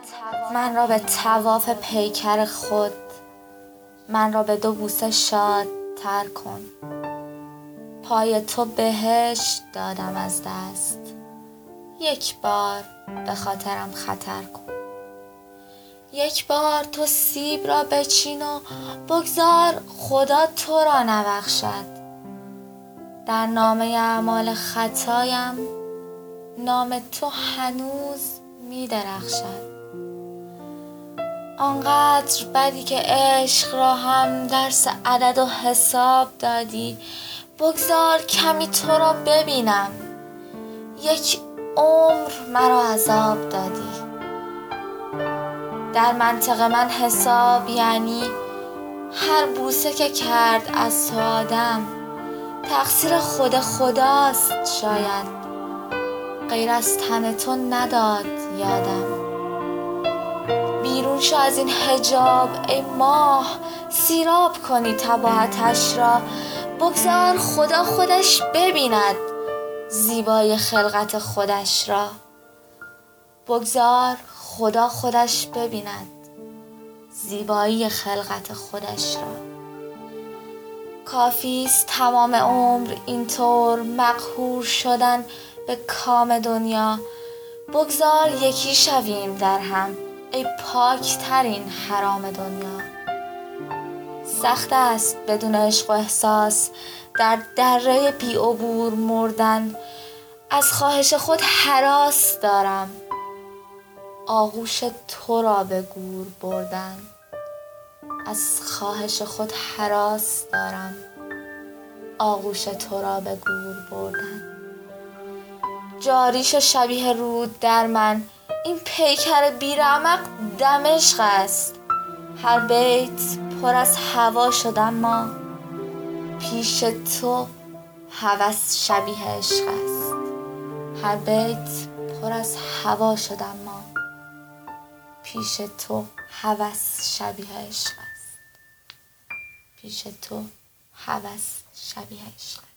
من را به طواف پیکر خود، من را به 2 بوسه شادتر کن. پای تو بهشت دادم از دست، یک بار به خاطرم خطر کن. یک بار تو سیب را بچین و بگذار خدا تو را نبخشد. در نامه اعمال خطایم نام تو هنوز می درخشد. آنقدر بدی که عشق را هم درس عدد و حساب دادی، بگذار کمی تو را ببینم. یک عمر مرا عذاب دادی. در منطق من حساب یعنی هر بوسه که کرد از تو آدم تقصیر خود خداست. شاید غیر از تن تو نداد یادم. بیرون شو از این حجاب ای ماه، سیراب کنی تباهتش را. بگذار خدا خودش ببیند زیبای خلقت خودش را. بگذار خدا خودش ببیند زیبایی خلقت خودش را. کافیست تمام عمر اینطور مقهور شدن به کام دنیا. بگذار یکی شویم در هم ای پاکترین حرام دنیا. سخت است بدون عشق و احساس در دره بی عبور مردن. از خواهش خود هراس دارم آغوش تو را به گور بردن. از خواهش خود هراس دارم آغوش تو را به گور بردن. جاری شو شبیه رود در من، این پیکر بیرمق دمشق است. هر بیت پر از هوا شد اما پیش تو هوس شبیه عشق است. هر بیت پر از هوا شد اما پیش تو هوس شبیه عشق است. پیش تو هوس شبیه عشق است.